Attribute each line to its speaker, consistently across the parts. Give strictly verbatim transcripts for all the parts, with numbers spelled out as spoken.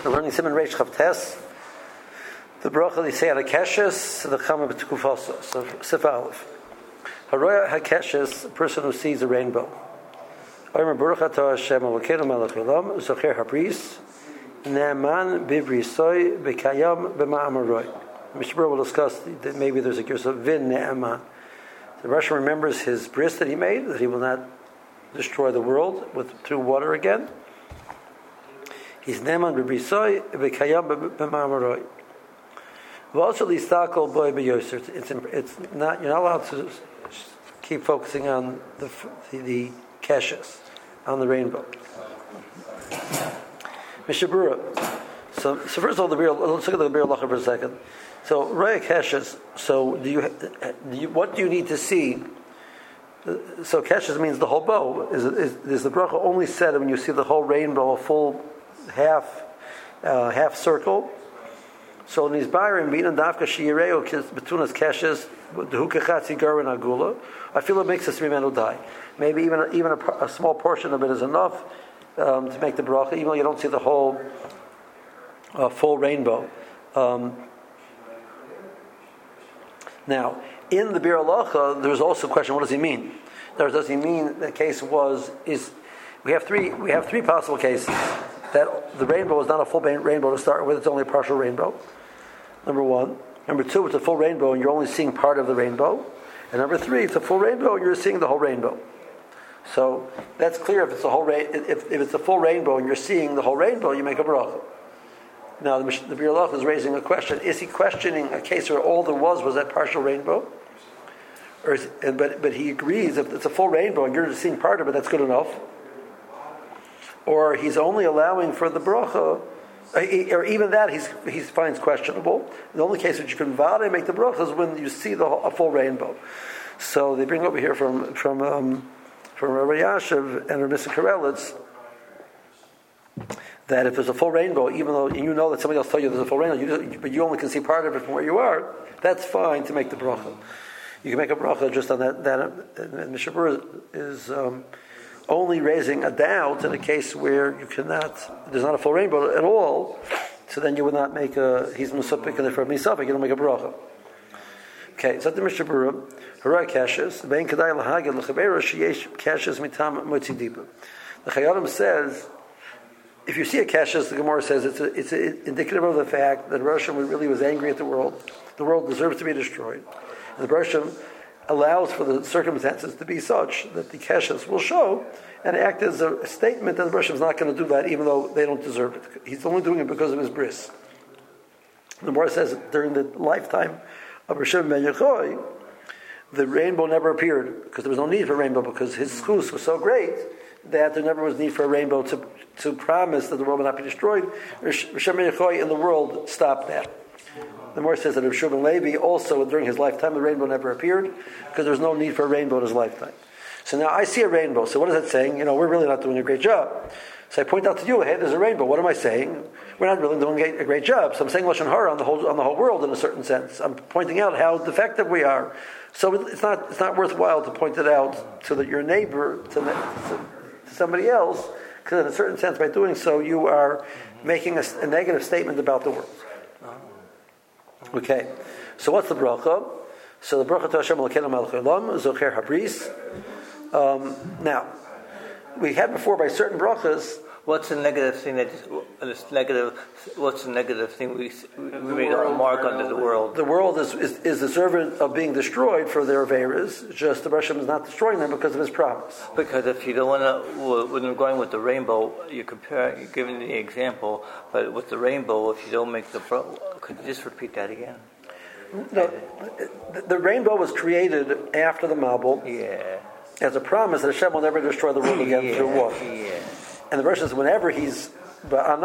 Speaker 1: We're learning Siman Reish Chavtes. The bracha they say at Keshes, the Chama B'Tukufasa, so Sif Aleph. Haroya HaKeshes, a person who sees a rainbow. Omer Baruch Atah Hashem Elokeinu Melech Olam, Zocher HaBris, Ne'eman B'Brisoi B'Kayam B'Ma'amaroi. Mishnah will discuss that maybe there's a case of Vin Ne'eman. The Russian remembers his bris that he made, that he will not destroy the world with through water again. He's Ne'eman B'Brisoi B'Kayam B'Ma'amaroi. Also, it's it's not you're not allowed to keep focusing on the the, the keshes, on the rainbow. Mishabura. So, so first of all, the beer. Let's look at the beer lacha for a second. So roya keshes. So do you, do you? What do you need to see? So keshes means the whole bow. Is, is, is the bracha only said when you see the whole rainbow, a full half uh, half circle? So in his bayrim binan dafka shiyireu betunas keshes dehukachatzi garvin agula. I feel it makes us remember die. Maybe even a, even a, a small portion of it is enough um, to make the bracha, even though you don't see the whole uh, full rainbow. Um, now, in the Bir Halacha, there's also a question: what does he mean? There, does he mean the case was is we have three we have three possible cases that the rainbow is not a full rainbow to start with; it's only a partial rainbow. Number one. Number two, it's a full rainbow and you're only seeing part of the rainbow. And number three, it's a full rainbow and you're seeing the whole rainbow. So that's clear. If it's a whole ra- if, if it's a full rainbow and you're seeing the whole rainbow, you make a bracha. Now the, the Bir Halacha is raising a question: is he questioning a case where all there was was that partial rainbow? Or is, but but he agrees if it's a full rainbow and you're just seeing part of it, that's good enough. Or he's only allowing for the bracha. Or even that he's, he finds questionable. The only case which you can validate make the bracha is when you see the a full rainbow. So they bring over here from from um, from Rabbi Yashiv and Rabbi Karelitz that if there's a full rainbow, even though you know that somebody else told you there's a full rainbow, you, but you only can see part of it from where you are, that's fine to make the bracha. You can make a bracha just on that. That and Mishabur is. Um, only raising a doubt in a case where you cannot, there's not a full rainbow at all, so then you would not make a, he's musafik and therefore misafik, you don't make a bracha. Okay, so the Mishnah Berurah, Hara Kashes, Vein Kedai Lahagid L'Chabera Sheyesh Kashes Mitam Motzi Diba. The Chayadim says, if you see a Kashes, the Gemara says it's a, it's a, indicative of the fact that Rosh Hashanah really was angry at the world. The world deserves to be destroyed. And the Rosh Hashanah allows for the circumstances to be such that the Keshes will show and act as a statement that the Rosh Hashanah is not going to do that even though they don't deserve it. He's only doing it because of his bris. The Gemara says that during the lifetime of Rosh Hashanah ben Yechoy, the rainbow never appeared because there was no need for a rainbow because his schus was so great that there never was need for a rainbow to, to promise that the world would not be destroyed. Rosh Hashanah ben Yechoy in the world stopped that. The Gemara says that Rav Shimon Levi also during his lifetime the rainbow never appeared because there was no need for a rainbow in his lifetime. So now I see a rainbow. So what is that saying? You know, we're really not doing a great job. So I point out to you, hey, there's a rainbow. What am I saying? We're not really doing a great job. So I'm saying Lashon Hara on the whole on the whole world in a certain sense. I'm pointing out how defective we are. So it's not it's not worthwhile to point it out so that your neighbor to, to, to somebody else, because in a certain sense by doing so you are making a, a negative statement about the world. Okay, so what's the bracha? So the bracha to Hashem Elokeinu Melech Olam, Zocher HaBris. Um, now, we had before by certain brachas.
Speaker 2: What's the negative thing that this negative? What's the negative thing we we made a mark under the world?
Speaker 1: The world is is, is deserving of being destroyed for their averas. Just the Rosh Hashanah is not destroying them because of his promise.
Speaker 2: Because if you don't want to, when you're going with the rainbow, you compare. You're giving the example, but with the rainbow, if you don't make the, could you just repeat that again?
Speaker 1: No, the, the rainbow was created after the Mabul.
Speaker 2: Yeah.
Speaker 1: As a promise that Hashem will never destroy the world again
Speaker 2: yeah,
Speaker 1: through water.
Speaker 2: Yeah.
Speaker 1: And the verse says, whenever he's when I'm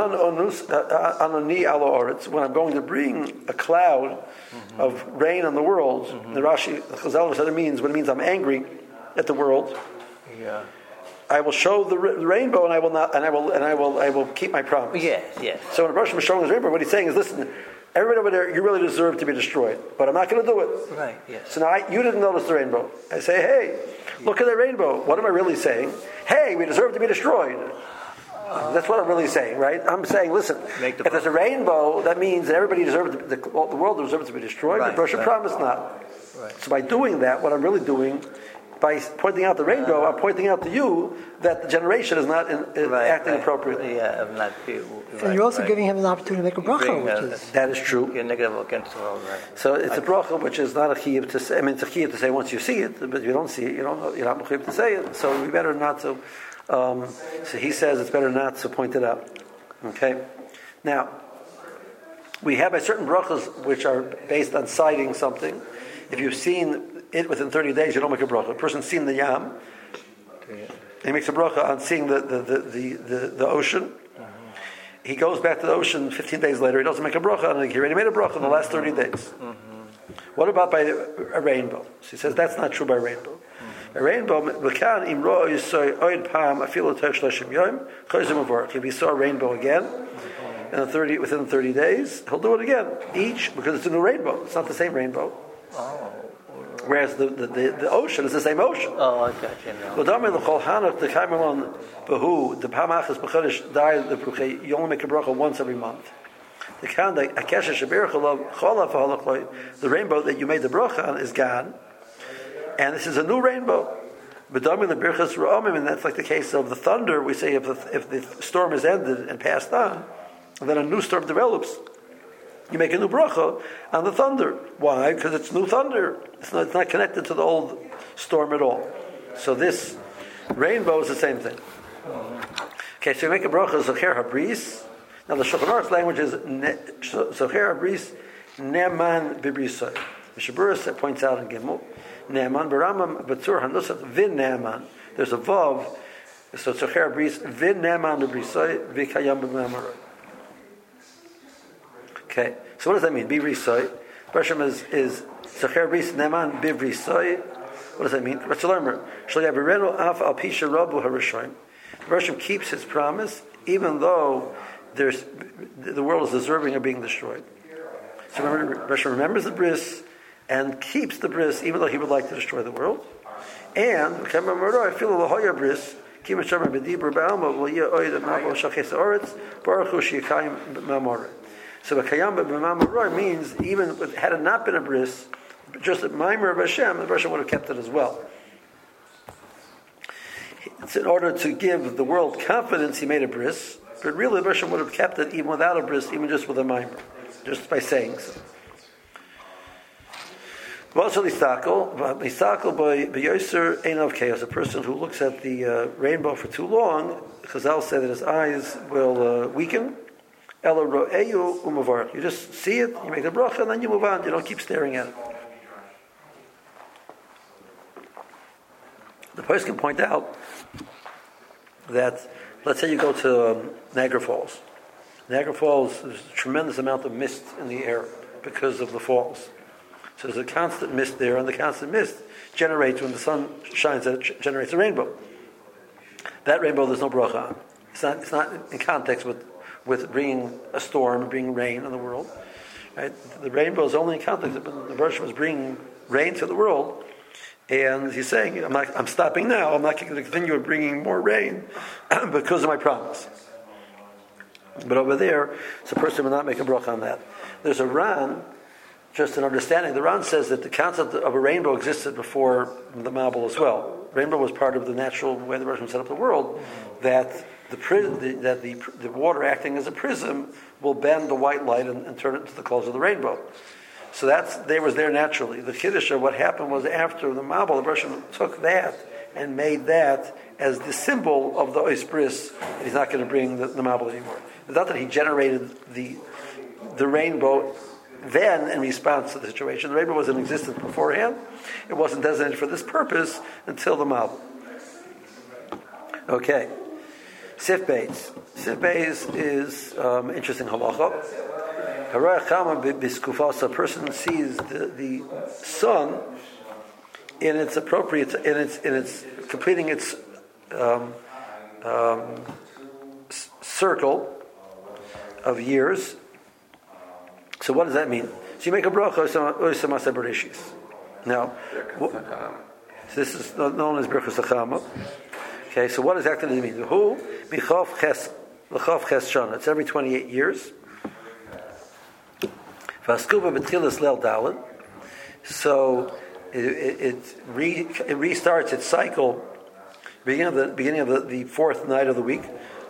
Speaker 1: going to bring a cloud mm-hmm. of rain on the world, mm-hmm. the Rashi, the Chazal said it means when it means I'm angry at the world.
Speaker 2: Yeah.
Speaker 1: I will show the, r- the rainbow, and I will not, and I will, and I will, I will keep my promise.
Speaker 2: Yes, yes.
Speaker 1: So when Rosh Hashanah is showing his rainbow, what he's saying is, listen, everybody over there, you really deserve to be destroyed, but I'm not going to do it.
Speaker 2: Right. Yes.
Speaker 1: So now I, you didn't notice the rainbow. I say, hey, look at that rainbow. What am I really saying? Hey, we deserve to be destroyed. That's what I'm really saying, right? I'm saying, listen, if there's a rainbow, that means that everybody deserves, to, the, the world deserves to be destroyed. Right, the Rosh right. promised not. Right. So by doing that, what I'm really doing, by pointing out the rainbow, uh, I'm pointing out to you that the generation is not in, in
Speaker 2: right,
Speaker 1: acting
Speaker 2: right.
Speaker 1: appropriately.
Speaker 2: Yeah, of not be,
Speaker 3: and right, you're also
Speaker 2: right.
Speaker 3: giving him an opportunity to make a bracha, which is...
Speaker 1: That is true.
Speaker 2: You're negative against the world, right?
Speaker 1: So it's a bracha which is not a chiyuv to say. I mean, it's a chiyuv to say once you see it, but if you don't see it, you don't know, you're not chiyuv to say it. So we better not to... Um, so he says it's better not to point it out. Okay? Now, we have a certain brachas which are based on citing something. If you've seen it within thirty days, you don't make a bracha. A person's seen the yam, he makes a bracha on seeing the, the, the, the, the, the ocean. He goes back to the ocean fifteen days later, he doesn't make a bracha, and he already made a bracha in the last thirty days. Mm-hmm. What about by a rainbow? So he says that's not true by rainbow. Mm-hmm. A rainbow, if he saw a rainbow again in the thirty, within the thirty days, he'll do it again. Each, because it's a new rainbow. It's not the same rainbow.
Speaker 2: Oh.
Speaker 1: Whereas the, the, the, the ocean is the same ocean.
Speaker 2: Oh, I got you now.
Speaker 1: You only make a bracha once every month. The rainbow that you made the bracha on is gone, and this is a new rainbow. And that's like the case of the thunder. We say if the, if the storm is ended and passed on, and then a new storm develops, you make a new bracha on the thunder. Why? Because it's new thunder. It's not, it's not connected to the old storm at all. So this rainbow is the same thing. Okay, so you make a bracha zocher habris. Now the Shulchan Aruch's language is zocher habris ne'eman b'brisai. Mishnah Berurah points out in Gimel ne'eman b'ramam b'tzur hanusat vin ne'eman. There's a vav. So zocher habris vin ne'eman b'brisai v'kayam b'mamaray. Okay, so what does that mean? Bivrisoi. Bershom is is Zacher Bris Neman Bivrisoi. What does that mean? Bershom keeps his promise even though there's the world is deserving of being destroyed. So remember, Bershom remembers the bris and keeps the bris even though he would like to destroy the world. And I feel the Hoya bris. So the Kayam b'Mamar means even had it not been a bris, just a Maimer of Hashem, the Hashem would have kept it as well. It's in order to give the world confidence he made a bris, but really the Hashem would have kept it even without a bris, even just with a Maimer, just by saying so. Also, Lisakel, Lisakel by Yoser Einav Chaos, a person who looks at the uh, rainbow for too long, Chazal said that his eyes will uh, weaken. You just see it, you make the bracha, and then you move on. You don't keep staring at it. The person can point out that, let's say you go to um, Niagara Falls. Niagara Falls, there's a tremendous amount of mist in the air because of the falls. So there's a constant mist there, and the constant mist generates, when the sun shines, it generates a rainbow. That rainbow, there's no bracha on. It's not, it's not in context with with bringing a storm, bringing rain on the world. Right? The rainbow is only in context. The Bershom was bringing rain to the world, and he's saying, I'm not, I'm stopping now. I'm not going to continue bringing more rain because of my promise. But over there, so a person will not make a bracha on that. There's a Ran, just an understanding. The Ran says that the concept of a rainbow existed before the Mabul as well. Rainbow was part of the natural way the Bershom set up the world, that The, the, that the, the water acting as a prism will bend the white light and, and turn it into the colors of the rainbow. So that's they was there naturally. The Kiddush, what happened was after the Mabul, the Bershom took that and made that as the symbol of the Ois Bris, and he's not going to bring the, the Mabul anymore. It's not that he generated the the rainbow then in response to the situation. The rainbow was in existence beforehand. It wasn't designated for this purpose until the Mabul. Okay. Sif Beis. Sif Beis is um, interesting halacha. A person sees the, the sun in its appropriate, in its in its completing its um, um, s- circle of years. So what does that mean? So you make a bracha. Now, w- so this is known as Birchas Hachama. Okay, so what exactly does it mean? Who? Bichof ches, l'chof ches shana. It's every twenty-eight years. Vaskuba b'tchilas leil daled. So it, it, it, re, it restarts its cycle beginning of the beginning of the, the fourth night of the week.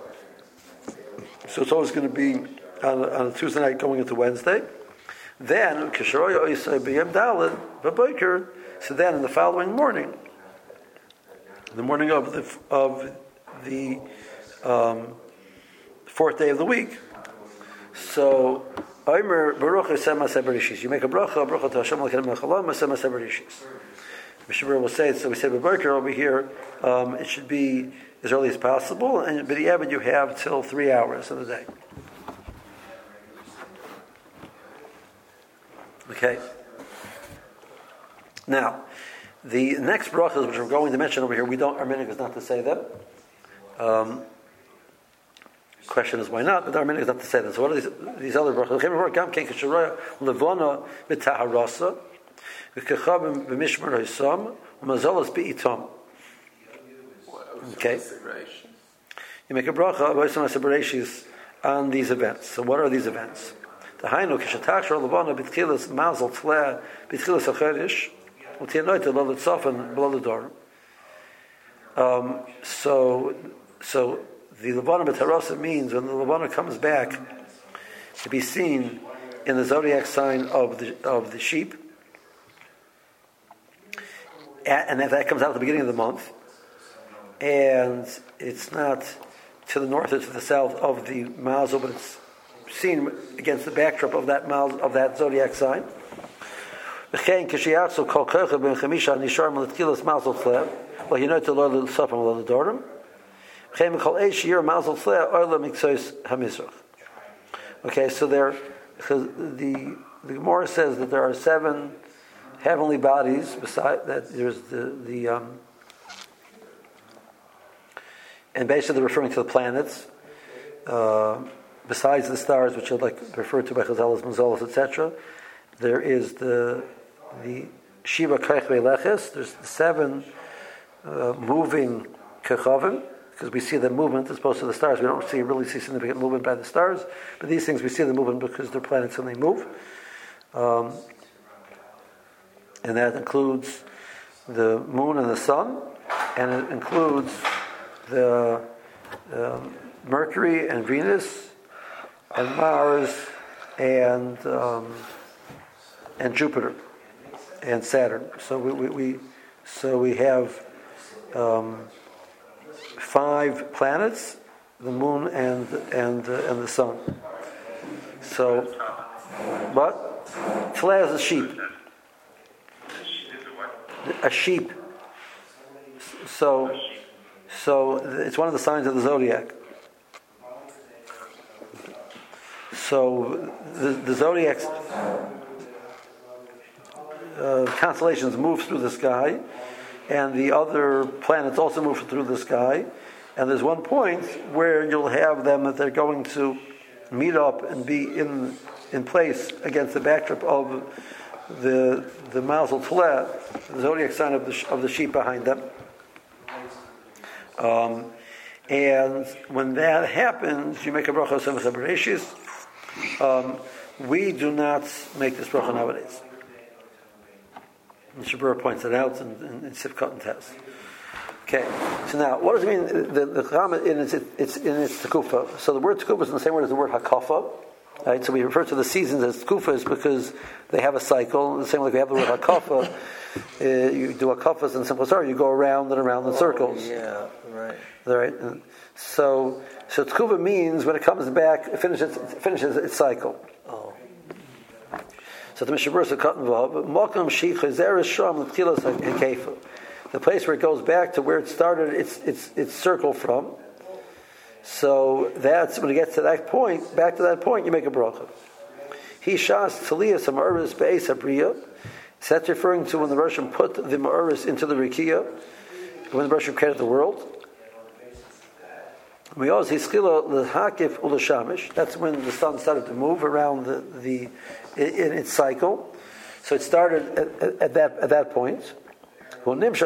Speaker 1: So it's always going to be on, on a Tuesday night going into Wednesday. Then kisharoya oisay b'yem daled b'boker. So then in the following morning, the morning of the of the um, fourth day of the week. So Omer Baruch Hashem Maseh Bereshis. You make a bracha, bracha to Hashem Elokeinu Melech Haolam, Maseh Maseh Bereshis. Mishabur will say it. So we say B'Boker over here. Um, it should be as early as possible, and but the Evid you have till three hours of the day. Okay. Now, the next brachas which we're going to mention over here, we don't. Our minhag is not to say them. Um, question is why not? But our minhag is not to say them. So what are these, these other brachas? Gam ken kisharoya levana b'taharasa v'kechabim b'mishmar ha'isam u'mazolas b'itam. Okay. You make a bracha v'isam ha'sebereshis on these events. So what are these events? The Hainu kishatachar levana b'tchilas mazel tleh b'tchilas ha'cherish. Um, so, so the Levana B'Tarasa means when the Levana comes back to be seen in the zodiac sign of the of the sheep, and that comes out at the beginning of the month, and it's not to the north or to the south of the mazel, but it's seen against the backdrop of that mazel, of that zodiac sign. V'chein k'shiyatzu kol kochel ben chamisha nishar m'letkilas mazel tleh well you know to lo l'safam lo l'dorim v'chein kol eish year mazel tleh oila miksois hamizrach. Okay, so there, because the the Gemara says that there are seven heavenly bodies beside that. There's the the um, and basically they're referring to the planets uh, besides the stars, which are like referred to by Chazal as Mazolos, et cetera. There is the the Shiva Kach Leches. There's the seven uh, moving Kechavim, because we see the movement as opposed to the stars. We don't see really see significant movement by the stars, but these things we see the movement because they're planets and they move. Um, and that includes the moon and the sun, and it includes the um, Mercury and Venus and Mars and um, and Jupiter and Saturn. So we, we, we so we have um, five planets, the moon and and uh, and the sun. So, what? Tleh is a sheep. A sheep. So, so it's one of the signs of the zodiac. So the, the zodiac's uh, constellations move through the sky, and the other planets also move through the sky. And there's one point where you'll have them that they're going to meet up and be in in place against the backdrop of the the Mazel Tleh, the zodiac sign of the of the sheep behind them. Um, and when that happens, you make a bracha of Semach Bereshis. Um, we do not make this bracha nowadays. And Shabura points it out in, in, in Sifkat and Tez. Okay, so now, what does it mean? The the Chacham in its it's in its tekufa. So the word tekufa is in the same word as the word hakafa. Right? So we refer to the seasons as tekufas because they have a cycle. The same way we have the word hakafa. uh, you do hakafas in simple story. You go around and around in circles.
Speaker 2: Yeah, right.
Speaker 1: Right. And so so tekufa means when it comes back, it finishes it finishes its cycle.
Speaker 2: Oh.
Speaker 1: So the Mishabur is a cut involved. Malkam Sheikh Chazer Sham L'Tchilas HaKefa. The place where it goes back to where it started its its its circle from. So that's when it gets to that point. Back to that point, you make a bracha. He shas tzaliyas ha'ma'uris be'es habriya. So that's referring to when the Russian put the ma'uris into the rikiya, when the Russian created the world. We also hiskila l'hakif u'l'shamish. That's when the sun started to move around the the in its cycle. So it started at, at, at that at that point. Um, and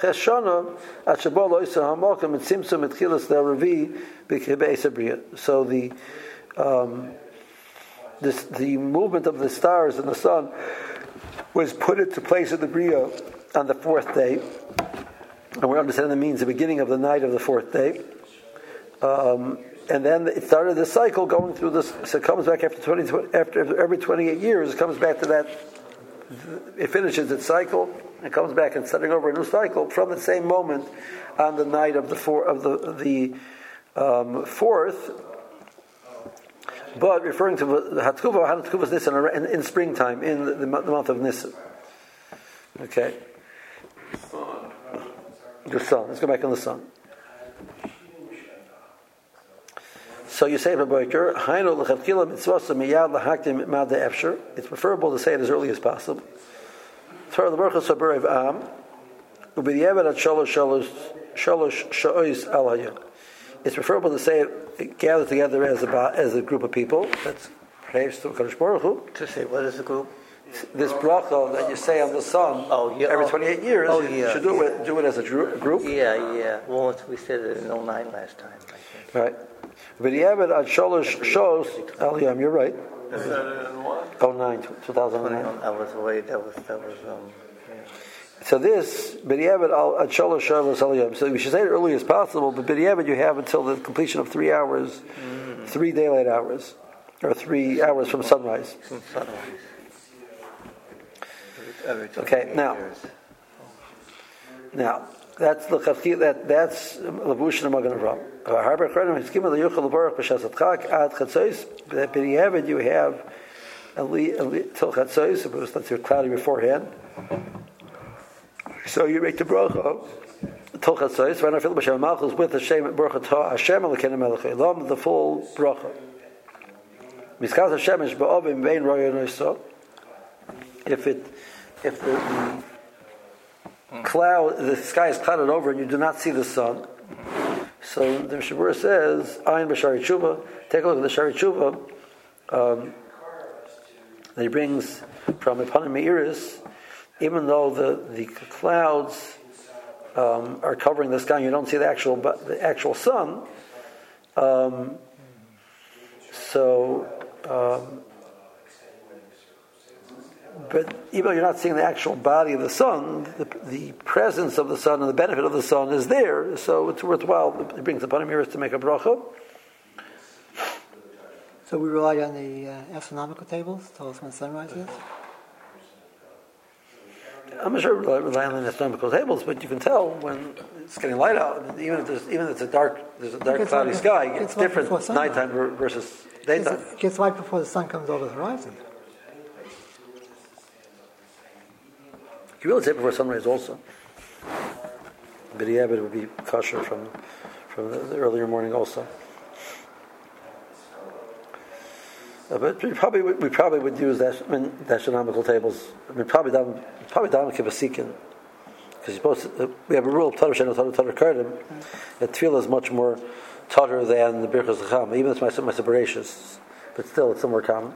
Speaker 1: so the um, this, the movement of the stars and the sun was put into place in the Bria on the fourth day, and we understand the means the beginning of the night of the fourth day. Um, and then it started the cycle going through this. So it comes back after twenty after every twenty-eight years. It comes back to that. It finishes its cycle. It comes back and starting over a new cycle from the same moment on the night of the four, of the the um, fourth. But referring to the Hatkuva, Hatkuva is Nisan in, in springtime in the, the month of Nisan. Okay. The sun. Let's go back on the sun. So you say, Rabbeker, Hainu l'chavkila mitzvasa miyad l'haktim mad efsher. It's preferable to say it as early as possible. Torah l'bercha saber of am, u'b'diavad at shalosh shalosh shalosh sha'ois al hayom. It's preferable to say it gathered together as a as a group of people. That's praise to Kadosh Baruch Hu.
Speaker 2: To say what is the group?
Speaker 1: This bracha that you say on the sun
Speaker 2: oh, yeah.
Speaker 1: every twenty-eight years.
Speaker 2: Oh,
Speaker 1: you
Speaker 2: yeah.
Speaker 1: should do it do it as a group.
Speaker 2: Yeah, yeah. Well, we said it in oh nine last time, I think.
Speaker 1: Right. V'diavad ad shalosh shows aliyam. You're right.
Speaker 4: Is that in what?
Speaker 1: Oh nine, two thousand nine.
Speaker 2: That was the way. That was that was. Um, yeah.
Speaker 1: So this v'diavad ad shalosh shows aliyam. So we should say it early as possible. But v'diavad you have until the completion of three hours, mm. three daylight hours, or three hours from sunrise.
Speaker 2: From sunrise. Every, every
Speaker 1: okay. Now.
Speaker 2: years.
Speaker 1: Now. That's the that that's Lavush and Magen Avraham. Harber Chronim is given the Yuchel Baruch b'Shas Atchak ad Chatzos. But you have it, you have till Chatzos. It was let's say cloudy beforehand. So you make the bracha till Chatzos. When I feel b'Shem Malchus with Hashem bracha ta Hashem Elokeinu Melech Olam the full bracha. Miskas Hashem is ba'ovim vein roya noisa. If it if the, the cloud, the sky is clouded over and you do not see the sun. So the Mishabura says, Ayin b'Shari Tshuva, take a look at the Shari Tshuva, um, that he brings from Epanim Me'iris, even though the, the clouds um, are covering the sky and you don't see the actual the actual sun, um, so um, but even though you're not seeing the actual body of the sun, the, the presence of the sun and the benefit of the sun is there, so it's worthwhile. It brings the Panim Me'iris to make a bracha.
Speaker 3: So we rely on the uh, astronomical tables to tell us when sunrise is?
Speaker 1: I'm not sure we rely on the astronomical tables, but you can tell when it's getting light out. I mean, even if there's even if it's a dark, there's a dark
Speaker 3: it
Speaker 1: cloudy
Speaker 3: light,
Speaker 1: sky.
Speaker 3: It
Speaker 1: It's
Speaker 3: light
Speaker 1: different nighttime versus daytime.
Speaker 3: It gets light before the sun comes over the horizon.
Speaker 1: You really say before sunrise also. But yeah, but it would be kosher from from the, the earlier morning also. Uh, but we probably would, we probably would use that I mean, the astronomical tables. I mean, probably down probably down kibasikin because you're supposed to, uh, we have a rule of tatar shen tatar tatar kardim that tefillah is much more tatar than the birchas l'cham. Even if it's my my separations, but still it's somewhere common.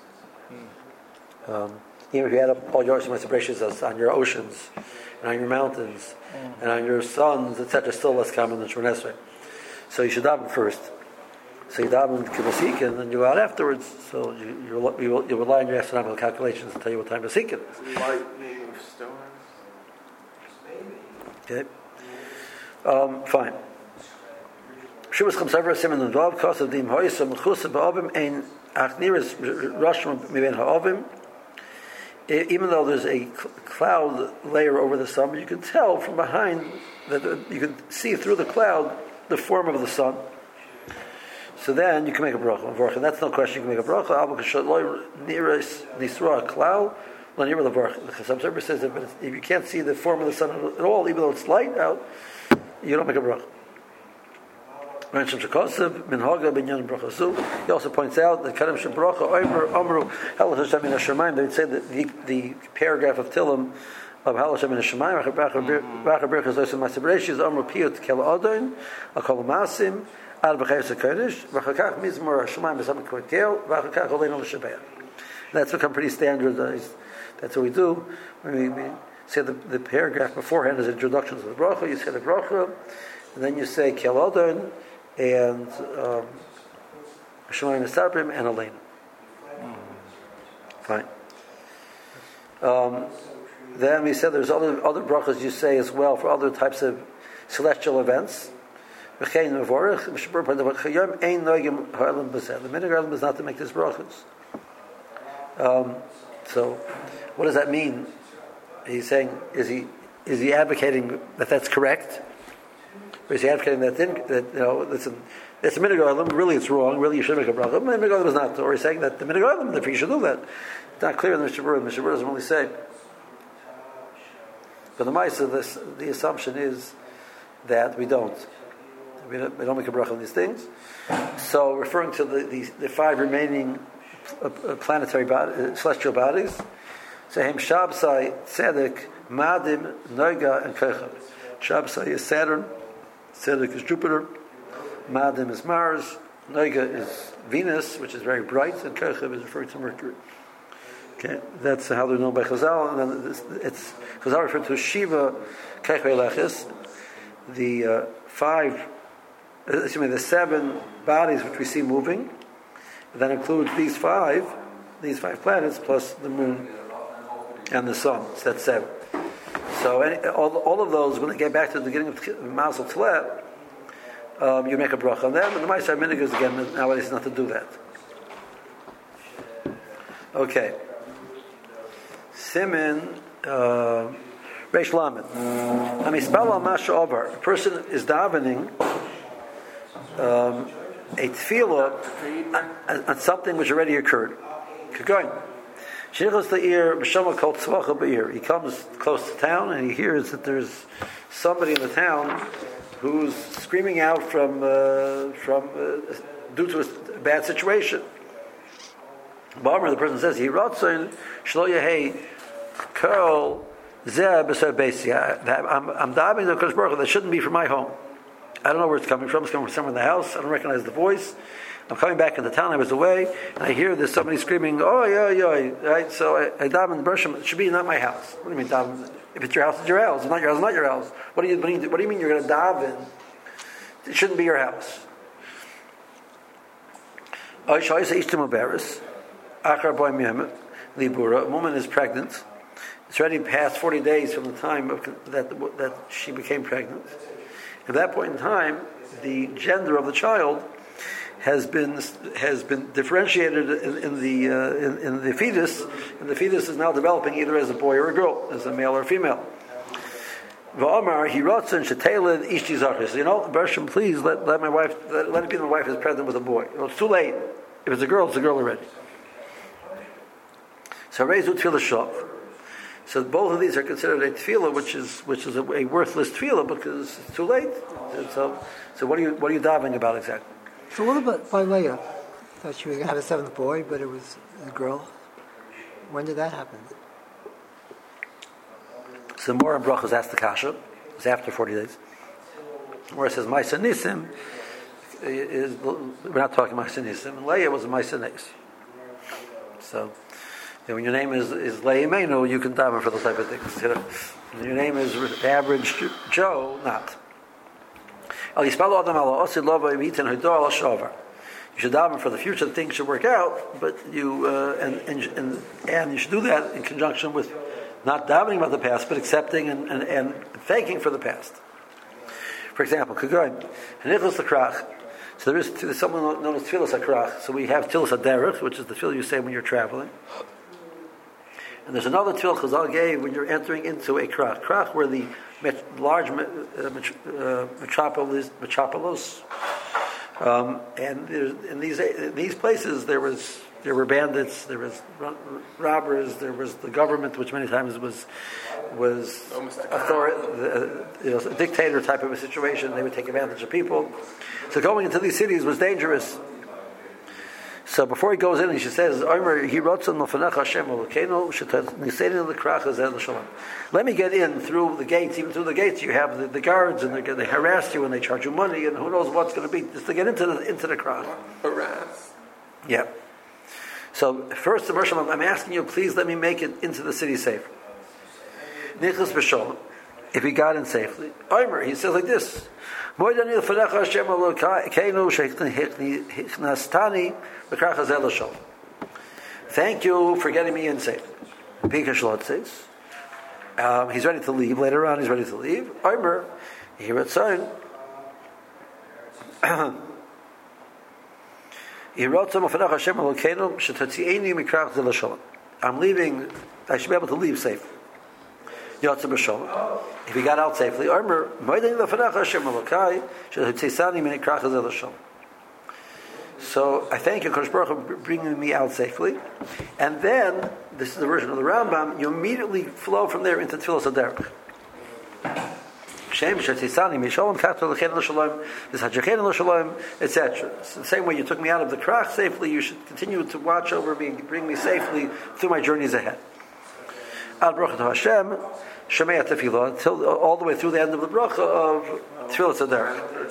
Speaker 1: Um, Even if you add up all your separations on your oceans and on your mountains mm. and on your suns, et cetera, still less common than Shemon Esrei. So you should daven first. So you daven Kibbutz and then you go out afterwards. So you, you, you, you rely on your astronomical calculations to tell you what time Basikin is.
Speaker 4: Lightning of storms.
Speaker 1: Okay. Um, fine. Shuvas Chamsavar Simon and Dov Kosav Dim Hoyisam Chusa Ba'ovim Ein Achniris Roshim Miben Ha'ovim. Even though there's a cloud layer over the sun, you can tell from behind that you can see through the cloud the form of the sun. So then you can make a bracha. And that's no question. You can make a bracha. The Chasam says that if you can't see the form of the sun at all, even though it's light out, you don't make a bracha. He also points out that Kadam Shabracha Omer Amru Halash Hashem in Hashemayim. They would say that the, the paragraph of Tillim of Halash Hashem in Hashemayim Vacher Berachas Osim Maaseh Bereishis Amru Piyut Kel Adon Akol Maasim Ad B'Chayis HaKodesh V'Chakach Mizmor Hashemayim B'Sam Kvartel V'Chakach Oleinu L'Shabbat. That's become pretty standardized. That's what we do when we, we say the, the paragraph beforehand is introduction to the bracha. You say the bracha, and then you say Kel Odon and um, Shemayim Esabrim and Aleinu. Fine. Um, then we said there's other other brachas you say as well for other types of celestial events. The minhag Ha'olam is not to make these brachas. Um, so, what does that mean? He's saying, is he is he advocating that that's correct, or is he advocating that that you know, listen, it's a minhag Ha'olam, really it's wrong, really you should make a bracha. Minhag Ha'olam is not, or he's saying that the minhag Ha'olam, therefore you should do that. It's not clear in the Mishnah Berurah. The Mishnah Berurah doesn't really say. But the Ma'aseh, this the assumption is that we don't. We don't, we don't make a bracha on these things. So, referring to the, the, the five remaining uh, planetary body, uh, celestial bodies, so Hem Shabsai, Tzedek, Madim, Noga, and Kechab. Shabsai is Saturn, Tzedek is Jupiter, Madim is Mars, Noga is Venus, which is very bright, and Kechab is referring to Mercury. Okay, that's how they're known by Chazal, and then it's, it's Chazal referred to Shiva, Kechab Lechis, the uh, five. Excuse me, the seven bodies which we see moving, that includes these five, these five planets plus the moon and the sun. So that's seven. So any, all, all of those, when they get back to the beginning of Mazel Tov, um, you make a bracha on them. And the Ma'aseh minhag is again nowadays not to do that. Okay. Simin uh, Reish Lamed. I mean, spell al masha over. A person is davening. Um, a tefillah on, on something which already occurred. Keep going. He comes close to town and he hears that there's somebody in the town who's screaming out from uh, from uh, due to a bad situation. Ba'amar, the person says, "He ratzon shlo yehei kol zeh b'sar beisi." I'm I'm davening to Kodesh Baruch Hu, that shouldn't be from my home. I don't know where it's coming from. It's coming from somewhere in the house. I don't recognize the voice. I'm coming back into town. I was away, and I hear there's somebody screaming, "Oh, yeah, yeah!" Right? So I, I daven the Bershom. It should be not my house. What do you mean daven? If it's your house, it's your house. If it's not your house, it's not your house. What do you what do you, what do you mean you're going to daven? It shouldn't be your house. A woman is pregnant. It's already past forty days from the time of, that that she became pregnant. At that point in time, the gender of the child has been has been differentiated in, in the uh, in, in the fetus, and the fetus is now developing either as a boy or a girl, as a male or a female. V'amar he rotzen sheteled ishti zachis. You know, Bershom, please let, let my wife let, let it be my wife is pregnant with a boy. You know, it's too late. If it's a girl, it's a girl already. So rezu tefillah shav. So both of these are considered a tefillah, which is which is a, a worthless tefillah because it's too late. And so, so what are you what are you davening about exactly?
Speaker 3: So what about by Leah? Thought she was going to have a seventh boy, but it was a girl. When did that happen?
Speaker 1: So more brachas asked the kasha. It's after forty days. Where it says Ma'aseh Nisim is we're not talking Ma'aseh Nisim. Leah was a Ma'aseh Nes. So. And when your name is is Le'imenu, you can daven for those type of things. You know? When your name is average Joe, not. You should daven for the future; things should work out. But you uh, and, and and and you should do that in conjunction with not davening about the past, but accepting and, and, and thanking for the past. For example, Kagoin, Nicholas Lakrach. So there is there's someone known as Tfilas Hakrach. So we have Tfilas Haderech, which is the tefillah you say when you're traveling. And there's another tefillah Chazal gave when you're entering into a krach. Krach, where the met, large uh, uh, metropolis, metropolis, um, and in these in these places there was there were bandits, there was robbers, there was the government, which many times was was authority, uh, you know, a dictator type of a situation. They would take advantage of people. So going into these cities was dangerous. So before he goes in, he says, let me get in through the gates. Even through the gates, you have the, the guards, and they, they harass you, and they charge you money, and who knows what's going to be, just to get into the into the krach.
Speaker 4: Harass.
Speaker 1: Yeah. So first, the Bershom, I'm asking you, please let me make it into the city safe. Nichlas b'sholem. If he got in safely. Omer, he says like this. Thank you for getting me in safe. says. Um, he's ready to leave. Later on, he's ready to leave. Omer, he wrote sign. He wrote some of I'm leaving. I should be able to leave safe. If he got out safely, so I thank you, Kodesh Baruch Hu, for bringing me out safely. And then, this is the version of the Rambam, you immediately flow from there into Tfilas HaDerech. et cetera. The same way you took me out of the krach safely, you should continue to watch over me, bring me safely through my journeys ahead. Al bracha to Hashem, Shemei Tefillah, till all the way through the end of the bracha of Tfilas HaDerech.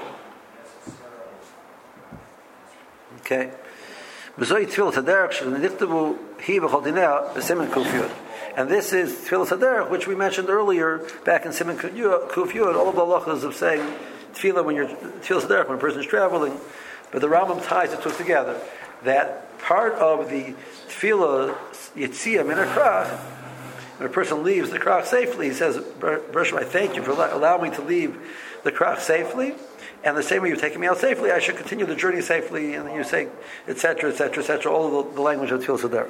Speaker 1: Okay. B'zoi Tfilas HaDerech shenichtavu hi b'chol dinah b'simen kuf yud. And this is Tfilas HaDerech, which we mentioned earlier back in Siman Kuf Yud, all of the halachas of saying Tfilah when you're Tfilas HaDerech when a person is traveling. But the Rambam ties the two together. That part of the Tfilah Yitziyah min HaKrach, when a person leaves the krach safely, he says, Bereshim, I thank you for allowing me to leave the krach safely. And the same way you're taking me out safely, I should continue the journey safely. And then you say, et cetera, et cetera, et cetera, all of the, the language of Tfilas HaDerech.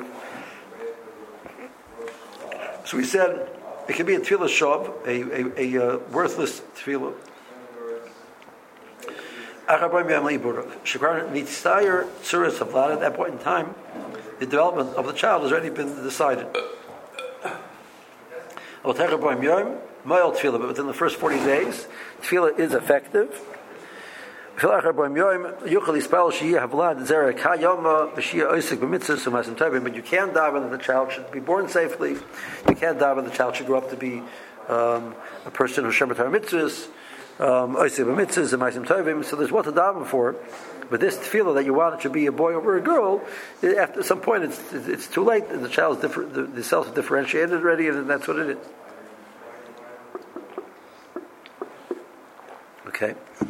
Speaker 1: So we said it can be a tefillah shav, a, a, a uh, worthless tefillah. At that point in time, the development of the child has already been decided. But within the first forty days, tefillah is effective. But you can't daven that the child should be born safely. You can't daven the child should grow up to be um, a person who's Shemer Torah mitzvahs, oisik b'mitzvahs, and ma'asim tovim. So there's what to daven for. But this tefillah that you want it to be a boy or a girl, after some point it's it's too late. The child's differ, the, the cells are differentiated already, and that's what it is. Okay.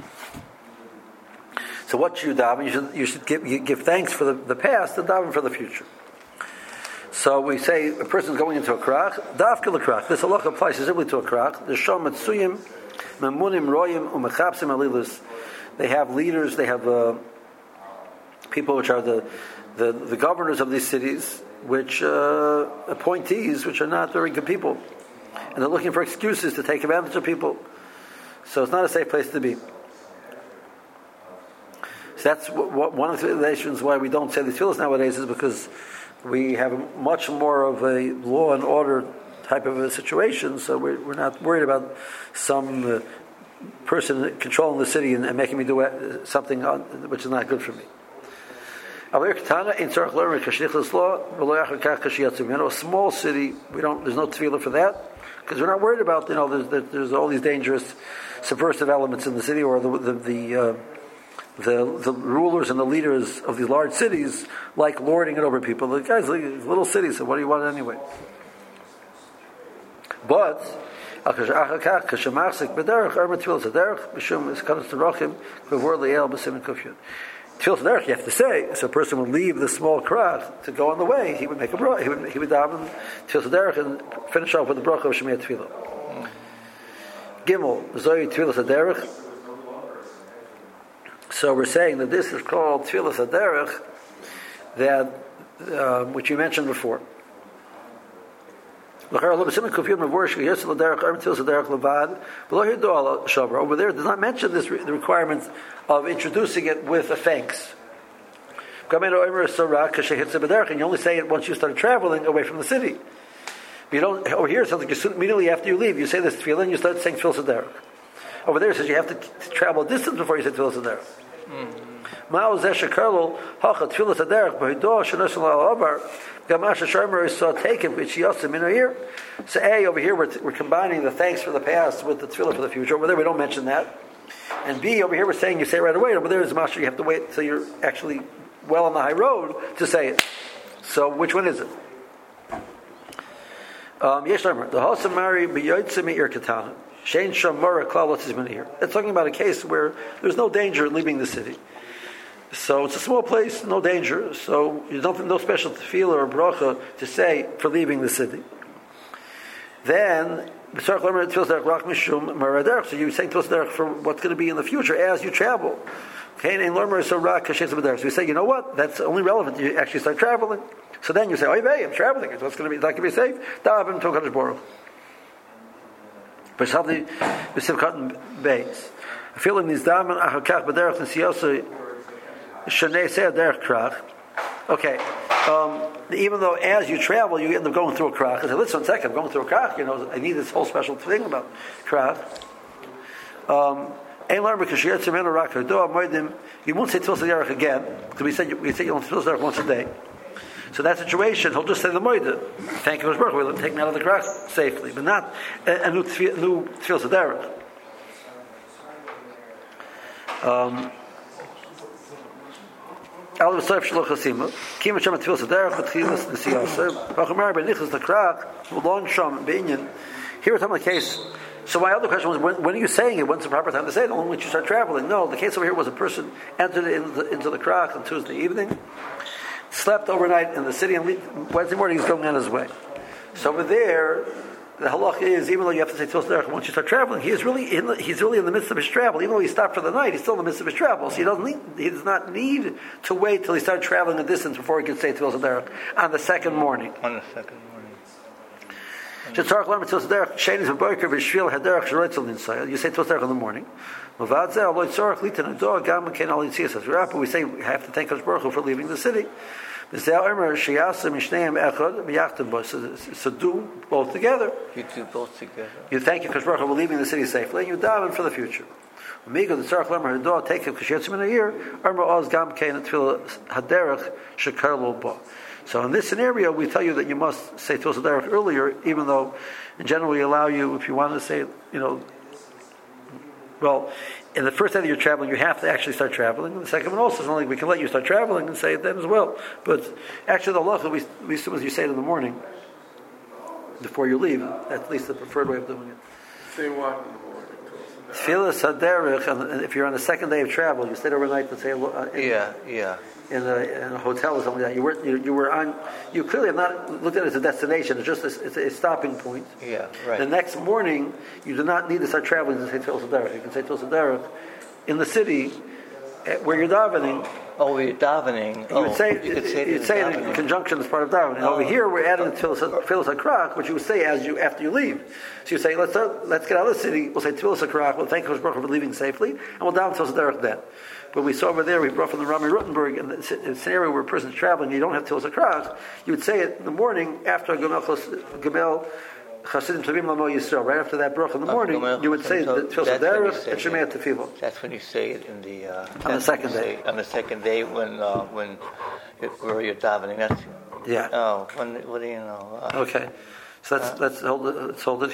Speaker 1: So what you daven, you should you should give you give thanks for the, the past and daven for the future. So we say a person is going into a krach, dafka l'krach. This halacha applies specifically to a krach. The shom matsuyim, memunim royim umechapsim alilus. They have leaders. They have uh, people which are the, the the governors of these cities, which uh, appointees, which are not very good people, and they're looking for excuses to take advantage of people. So it's not a safe place to be. So that's what, what, one of the reasons why we don't say the tefillas nowadays is because we have much more of a law and order type of a situation. So we're, we're not worried about some uh, person controlling the city and, and making me do something on, which is not good for me. You know, a small city, we don't. There's no tefillah for that because we're not worried about. You know, there's, there's all these dangerous subversive elements in the city, or the the, the uh, The, the rulers and the leaders of these large cities like lording it over people. The guys, like little cities, so what do you want anyway? But Tfilas HaDerech, you have to say, so a person would leave the small krach to go on the way, he would make a bracha, he would, he would daven Tfilas HaDerech and finish off with the bracha of Shemiyat Tefillah. Gimel, Zoi Tfilas HaDerech. So we're saying that this is called Tfilas HaDerech, that uh, which you mentioned before. Over there, it does not mention this the requirement of introducing it with a thanks. And you only say it once you start traveling away from the city. But you don't. Over here, it sounds like you immediately after you leave, you say this tefillah and you start saying Tfilas HaDerech. Over there, it says you have to, t- to travel a distance before you say Tfilas HaDerech. Ma'al zeh shekarlo hacha Tfilas HaDerech b'hidoh shenosel ha'avar gamasha sharmer is so taken which yosim in here. So A, over here we're, t- we're combining the thanks for the past with the Tfilah for the future. Over there we don't mention that. And B, over here we're saying you say it right away. Over there is Masha, you have to wait until you're actually well on the high road to say it. So which one is it? Um, Yesh Lemer, the Hosamari B'Yotzim Me'ir Katana. Shein Shamara Klalos is here. It's talking about a case where there's no danger in leaving the city. So it's a small place, no danger. So you don't no special tefillah or bracha to say for leaving the city. Then so you say for what's going to be in the future as you travel. So we say, you know what? That's only relevant. You actually start traveling. So then you say, oh, I'm traveling. It's what's going to be like to be safe. Daven to Kadosh Baruch. But something with Simchat Beis. I feel in these daven achakach b'derech nesiyosa shnei se'ad derech krach. Okay. Um, even though as you travel, you end up going through a krach. I say, listen, one second, I'm going through a krach. You know, I need this whole special thing about krach. Um, you won't say Tfilas Derech again, because we said we say you only Tfilas Derech once a day. So that situation, he'll just say the Moedim. Thank you, Baruch. We'll take him out of the krach safely, but not a, a new Tfilas Derech. Um, Al V'Sof Shloch Hasima, Kima Shem Tfilas Derech, B'Tchilas Nesiyasa, B'Chomar B'Nichas the krach, V'Lon Sham B'Inyan. Here we're talking about the case. So my other question was, when, when are you saying it? When's the proper time to say it? Only when you start traveling. No, the case over here was a person entered into the, into the krach on Tuesday evening, slept overnight in the city, and Wednesday morning he's going on his way. So over there, the halach is, even though you have to say Tfilas Derech once you start traveling, he is really in the, he's really in the midst of his travel. Even though he stopped for the night, he's still in the midst of his travel. So he doesn't need, he does not need to wait till he starts traveling a distance before he can say Tfilas Derech on the second morning.
Speaker 2: On the second morning.
Speaker 1: You say Tfilas Derech in the morning. We say we have to thank Kadosh Baruch Hu for leaving the city. So do both together.
Speaker 2: You do both together.
Speaker 1: You thank Kadosh Baruch Hu for leaving the city safely, and you daven for the future. Take him because in a year. So in this scenario, we tell you that you must say Tfilas Derech earlier, even though in general we allow you, if you want to say, you know, well, in the first day that you're traveling, you have to actually start traveling. In the second one also, it's not like we can let you start traveling and say it then as well. But actually, the halacha, we, we assume as you say it in the morning, before you leave, that's at least the preferred way of doing it.
Speaker 4: Say what?
Speaker 1: Tfilas Derech, and if you're on the second day of travel, you stayed overnight and say, uh, in,
Speaker 2: yeah, yeah.
Speaker 1: In a, in a hotel or something like that. You were you, you were on. You clearly have not looked at it as a destination. It's just a, it's a stopping point.
Speaker 2: Yeah, right.
Speaker 1: The next morning, you do not need to start traveling to say Tfilas Derech. You can say Tfilas Derech in the city where you're davening.
Speaker 2: Oh, where you're davening.
Speaker 1: You
Speaker 2: oh,
Speaker 1: would say
Speaker 2: you could say it,
Speaker 1: you'd say it in conjunction as part of davening.
Speaker 2: Oh.
Speaker 1: Over here, we're adding Tfilas HaKrach, which you would say as you after you leave. So you say, let's start, let's get out of the city. We'll say Tfilas HaKrach. We'll thank Kadosh Baruch Hu for leaving safely, and we'll daven Tfilas Derech then. But we saw over there, we brought from the Rami Rottenberg, in the scenario where a person's traveling, you don't have Tfilas HaKrach, you would say it in the morning after Gemel Chasidim Tovim Lamo Yisrael. Right after that bracha in the morning, you would say the Tfilas Derech and Shemei Tefillah.
Speaker 2: That's when you say it in the uh,
Speaker 1: on the second day.
Speaker 2: On the second day when uh, when it, where you're davening. That's
Speaker 1: yeah.
Speaker 2: Oh, when what do you know? Uh,
Speaker 1: okay, so let's uh, let's hold it. Let's hold it here.